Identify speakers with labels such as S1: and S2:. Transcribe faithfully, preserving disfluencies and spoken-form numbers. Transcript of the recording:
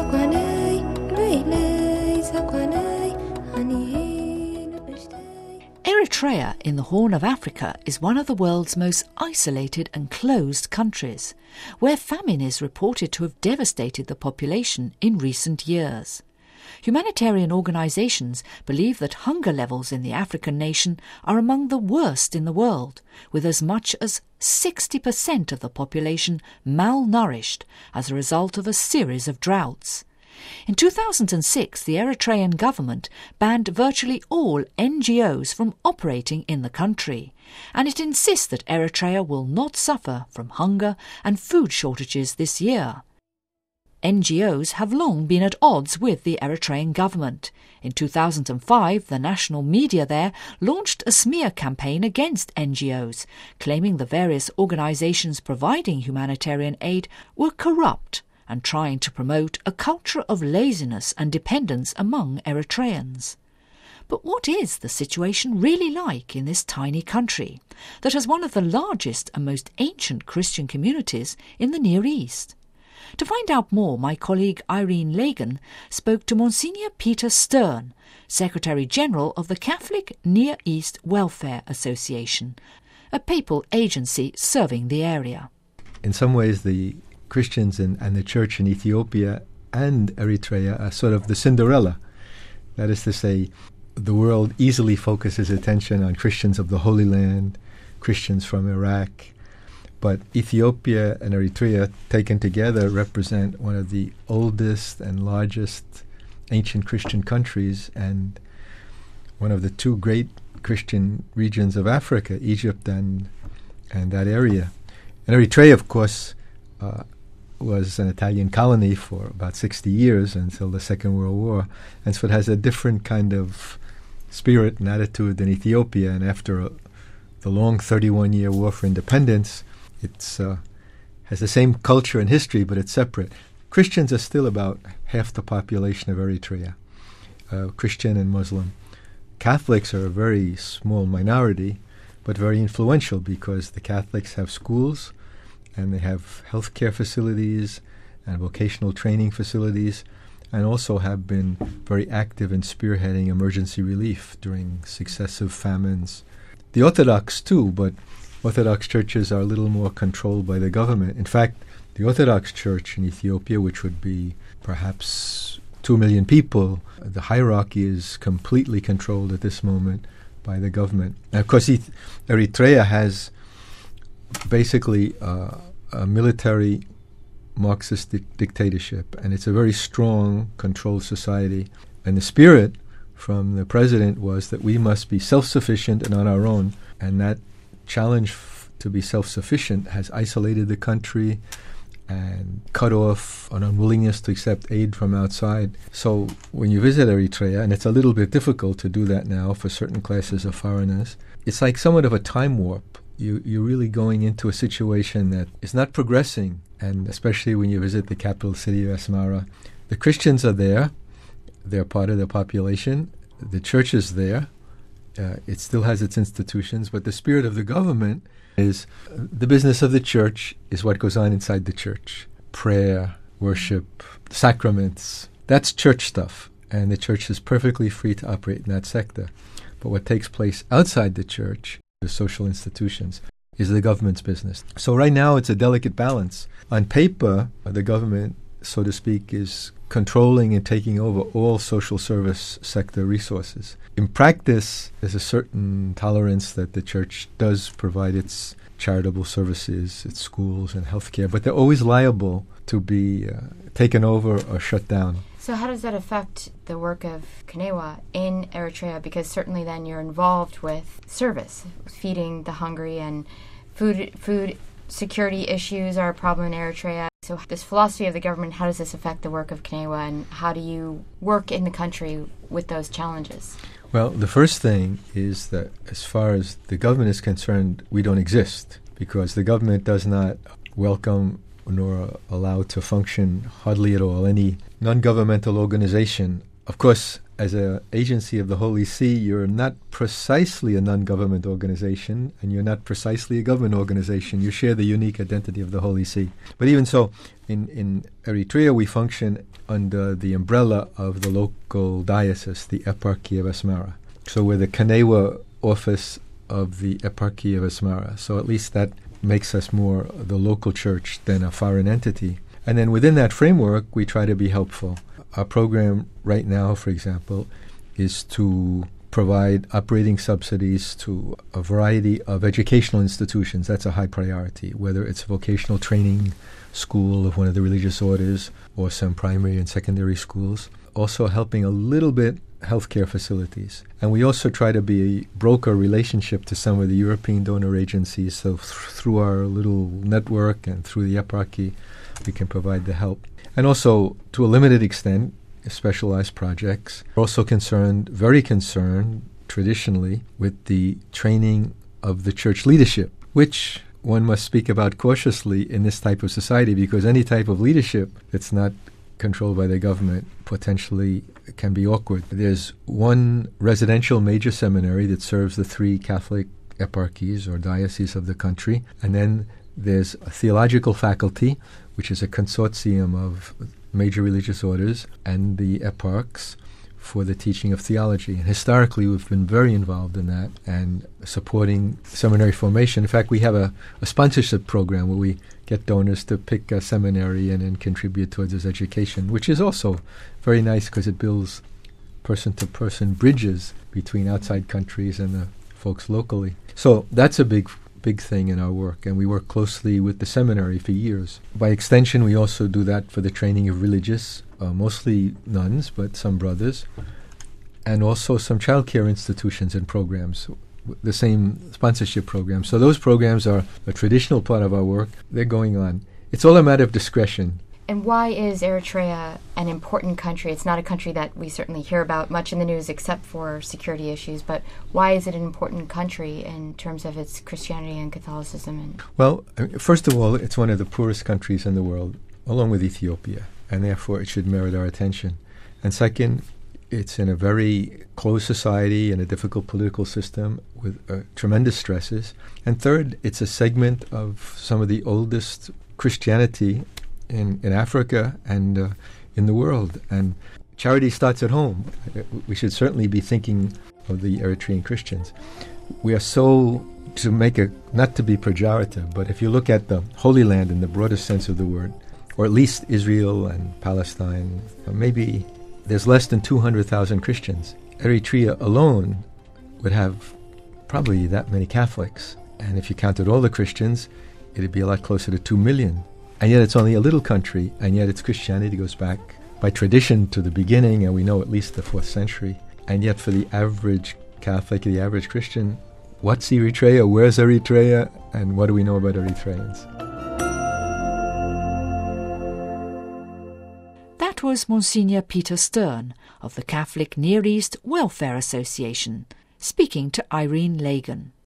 S1: Eritrea in the Horn of Africa is one of the world's most isolated and closed countries, where famine is reported to have devastated the population in recent years. Humanitarian organisations believe that hunger levels in the African nation are among the worst in the world, with as much as sixty percent of the population malnourished as a result of a series of droughts. In two thousand six, the Eritrean government banned virtually all N G Os from operating in the country, and it insists that Eritrea will not suffer from hunger and food shortages this year. N G Os have long been at odds with the Eritrean government. In two thousand five, the national media there launched a smear campaign against N G Os, claiming the various organisations providing humanitarian aid were corrupt and trying to promote a culture of laziness and dependence among Eritreans. But what is the situation really like in this tiny country that has one of the largest and most ancient Christian communities in the Near East? To find out more, my colleague Irene Lagan spoke to Monsignor Peter Stern, Secretary-General of the Catholic Near East Welfare Association, a papal agency serving the area.
S2: In some ways, the Christians in, and the church in Ethiopia and Eritrea are sort of the Cinderella. That is to say, the world easily focuses attention on Christians of the Holy Land, Christians from Iraq, but Ethiopia and Eritrea taken together represent one of the oldest and largest ancient Christian countries and one of the two great Christian regions of Africa, Egypt and and that area. And Eritrea, of course, uh, was an Italian colony for about sixty years until the Second World War, and so it has a different kind of spirit and attitude than Ethiopia. And after a, the long thirty-one-year war for independence, it uh, has the same culture and history, but it's separate. Christians are still about half the population of Eritrea, uh, Christian and Muslim. Catholics are a very small minority, but very influential because the Catholics have schools, and they have healthcare facilities and vocational training facilities, and also have been very active in spearheading emergency relief during successive famines. The Orthodox too, but Orthodox churches are a little more controlled by the government. In fact, the Orthodox Church in Ethiopia, which would be perhaps two million people, the hierarchy is completely controlled at this moment by the government. And of course, Eth- Eritrea has basically uh, a military Marxist di- dictatorship, and it's a very strong, controlled society. And the spirit from the president was that we must be self-sufficient and on our own, and that challenge f- to be self-sufficient has isolated the country and cut off an unwillingness to accept aid from outside. So when you visit Eritrea, and it's a little bit difficult to do that now for certain classes of foreigners, it's like somewhat of a time warp. You, you're really going into a situation that is not progressing, and especially when you visit the capital city of Asmara. The Christians are there. They're part of the population. The church is there. Uh, it still has its institutions, but the spirit of the government is uh, the business of the church is what goes on inside the church. Prayer, worship, sacraments. That's church stuff, and the church is perfectly free to operate in that sector. But what takes place outside the church, the social institutions, is the government's business. So right now it's a delicate balance. On paper, the government, so to speak, is controlling and taking over all social service sector resources. In practice, there's a certain tolerance that the church does provide its charitable services, its schools and healthcare, but they're always liable to be uh, taken over or shut down.
S3: So how does that affect the work of Kenewa in Eritrea? Because certainly then you're involved with service, feeding the hungry, and food food security issues are a problem in Eritrea. So this philosophy of the government, how does this affect the work of Kenewa, and how do you work in the country with those challenges?
S2: Well, the first thing is that as far as the government is concerned, we don't exist, because the government does not welcome nor allow to function hardly at all any non-governmental organization. Of course, as an agency of the Holy See, you're not precisely a non-government organization, and you're not precisely a government organization. You share the unique identity of the Holy See. But even so, in, in Eritrea, we function under the umbrella of the local diocese, the Eparchy of Asmara. So we're the Kanewa office of the Eparchy of Asmara. So at least that makes us more the local church than a foreign entity. And then within that framework, we try to be helpful. Our program right now, for example, is to provide operating subsidies to a variety of educational institutions. That's a high priority, whether it's a vocational training school of one of the religious orders or some primary and secondary schools. Also helping a little bit healthcare facilities. And we also try to be a broker relationship to some of the European donor agencies. So th- through our little network and through the Eparchy, we can provide the help. And also, to a limited extent, specialized projects. We're also concerned, very concerned, traditionally, with the training of the church leadership, which one must speak about cautiously in this type of society, because any type of leadership that's not controlled by the government potentially can be awkward. There's one residential major seminary that serves the three Catholic eparchies or dioceses of the country, and then there's a theological faculty, which is a consortium of major religious orders and the eparchs for the teaching of theology. And historically, we've been very involved in that and supporting seminary formation. In fact, we have a, a sponsorship program where we get donors to pick a seminary and then contribute towards its education, which is also very nice because it builds person-to-person bridges between outside countries and the folks locally. So that's a big big thing in our work, and we work closely with the seminary for years. By extension, we also do that for the training of religious, uh, mostly nuns, but some brothers, and also some childcare institutions and programs, w- the same sponsorship programs. So those programs are a traditional part of our work. They're going on. It's all a matter of discretion.
S3: And why is Eritrea an important country? It's not a country that we certainly hear about much in the news except for security issues, but why is it an important country in terms of its Christianity and Catholicism? And
S2: well, first of all, it's one of the poorest countries in the world, along with Ethiopia, and therefore it should merit our attention. And second, it's in a very closed society and a difficult political system with uh, tremendous stresses. And third, it's a segment of some of the oldest Christianity in, in Africa and uh, in the world. And charity starts at home. We should certainly be thinking of the Eritrean Christians. We are so, to make a, not to be pejorative, but if you look at the Holy Land in the broadest sense of the word, or at least Israel and Palestine, maybe there's less than two hundred thousand Christians. Eritrea alone would have probably that many Catholics. And if you counted all the Christians, it'd be a lot closer to two million. And yet it's only a little country, and yet its Christianity goes back by tradition to the beginning, and we know at least the fourth century. And yet for the average Catholic, the average Christian, what's Eritrea? Where's Eritrea? And what do we know about Eritreans?
S1: That was Monsignor Peter Stern of the Catholic Near East Welfare Association, speaking to Irene Lagan.